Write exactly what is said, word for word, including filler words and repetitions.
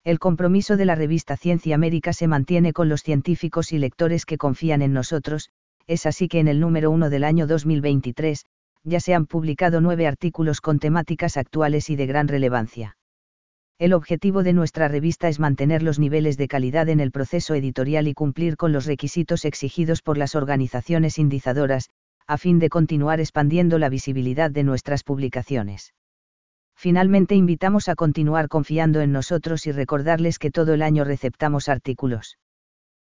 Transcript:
El compromiso de la revista Ciencia América se mantiene con los científicos y lectores que confían en nosotros, es así que en el número uno del año dos mil veintitrés, ya se han publicado nueve artículos con temáticas actuales y de gran relevancia. El objetivo de nuestra revista es mantener los niveles de calidad en el proceso editorial y cumplir con los requisitos exigidos por las organizaciones indizadoras, a fin de continuar expandiendo la visibilidad de nuestras publicaciones. Finalmente invitamos a continuar confiando en nosotros y recordarles que todo el año receptamos artículos.